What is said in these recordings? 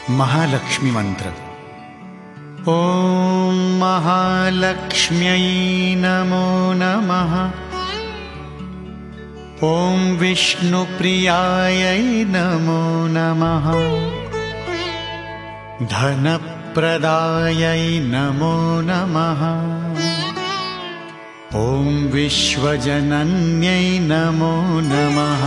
महालक्ष्मी मंत्र। ॐ महालक्ष्म्यै नमो नमः। ॐ विष्णुप्रियायै नमो नमः। धनप्रदायै नमो नमः। ॐ विश्वजनन्यै नमो नमः।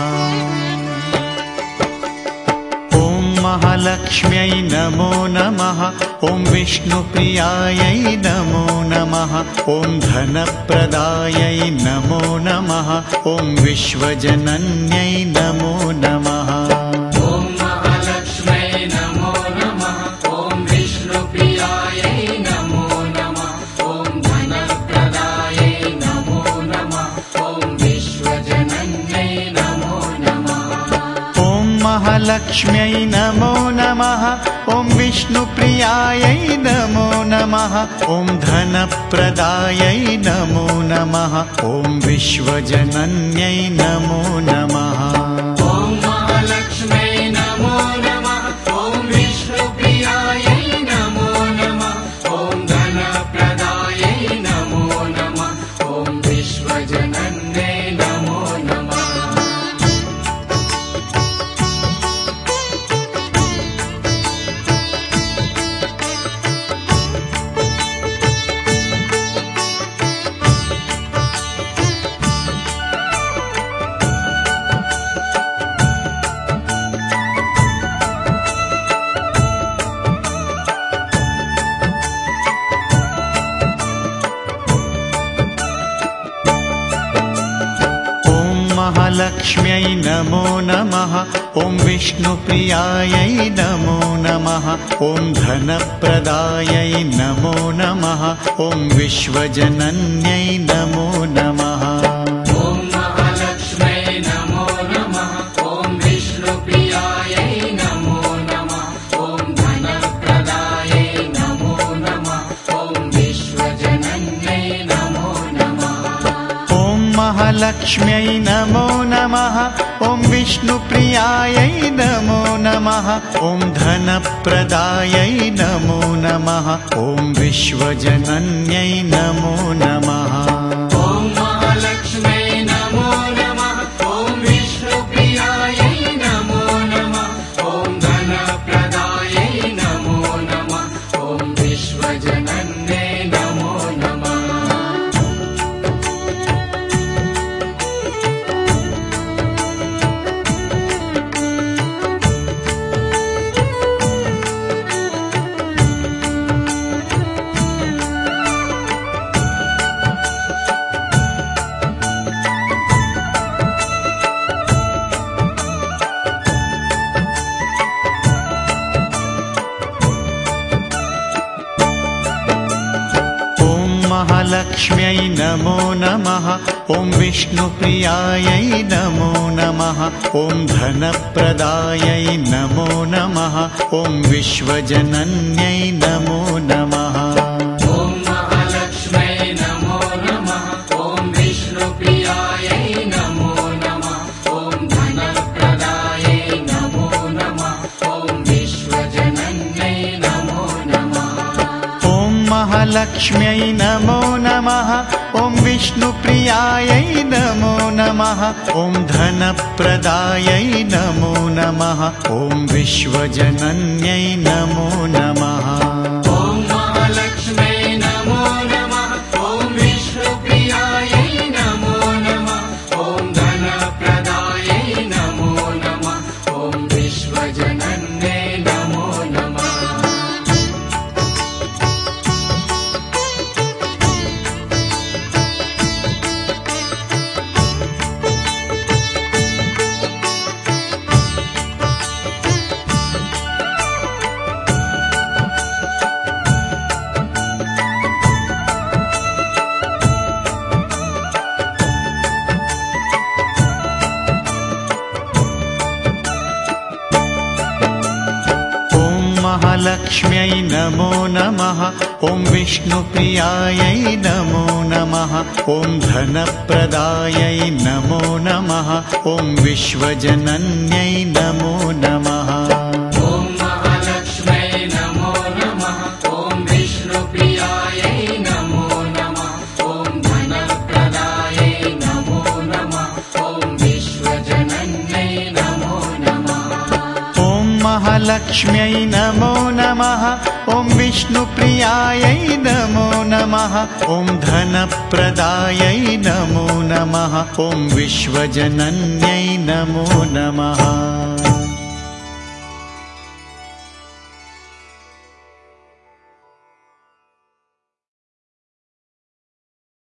महालक्ष्म्यै नमो नमः। ॐ विष्णुप्रियायै नमो नमः। ॐ धनप्रदायै नमो नमः। ॐ विश्वजनन्यै नमो नमः। ॐ महालक्ष्म्यै नमो नमः। ॐ विष्णुप्रियायै नमो नमः। ॐ धनप्रदायै नमो नमः। ॐ विश्वजनन्यै नमो नमः। ॐ महालक्ष्म्यै नमो नमः। ॐ विष्णुप्रियायै नमो नमः। ॐ धनप्रदायै नमो नमः। ॐ विश्वजनन्यै नमो नमः। ॐ महालक्ष्म्यै नमो नमः। ॐ विष्णुप्रियायै नमो नमः। ॐ धनप्रदायै नमो नमः। ॐ विश्वजनन्यै नमो नमः। महालक्ष्म्यै नमो नमः। ॐ विष्णुप्रियायै नमो नमः। ॐ धनप्रदायै नमो नमः। ॐ विश्वजनन्यै नमो नमः। ॐ महालक्ष्म्यै नमो नमः। ॐ विष्णुप्रियायै नमो नमः। ॐ धनप्रदायै नमो नमः। ॐ विश्वजनन्यै नमो नमः। ॐ महालक्ष्म्यै नमो नमः। ॐ विष्णुप्रियायै नमो नमः। ॐ धनप्रदायै नमो नमः। ॐ विश्वजनन्यै नमो नमः। ॐ महालक्ष्म्यै नमो नमः। ॐ विष्णुप्रियायै नमो नमः। ॐ धनप्रदायै नमो नमः। ॐ विश्वजनन्यै नमो नमः। महालक्ष्म्यै नमो नमः। ॐ विष्णुप्रियायै नमो नमः। ॐ धनप्रदायै नमो नमः। ॐ विश्वजनन्यै नमो नमः। ॐ महालक्ष्म्यै नमो नमः। ॐ विष्णुप्रियायै नमो नमः। ॐ धनप्रदायै नमो नमः। ॐ विश्वजनन्यै नमो नमः। ॐ महालक्ष्म्यै नमो नमः। ॐ विष्णुप्रियायै नमो नमः। ॐ धनप्रदायै नमो नमः। ॐ विश्वजनन्यै नमो नमः। ॐ महालक्ष्म्यै नमो नमः। ॐ विष्णुप्रियायै नमो नमः। ॐ धनप्रदायै नमो नमः। ॐ विश्वजनन्यै नमो नमः। महालक्ष्म्यै नमो नमः। ॐ विष्णुप्रियायै नमो नमः। ॐ धनप्रदायै नमो नमः। ॐ विश्वजनन्यै नमो नमः। ॐ महालक्ष्म्यै महालक्ष्म्यै नमो नमः। ॐ विष्णुप्रियायै नमो नमः। ॐ धनप्रदायै नमो नमः। ॐ विश्वजनन्यै नमो नमः।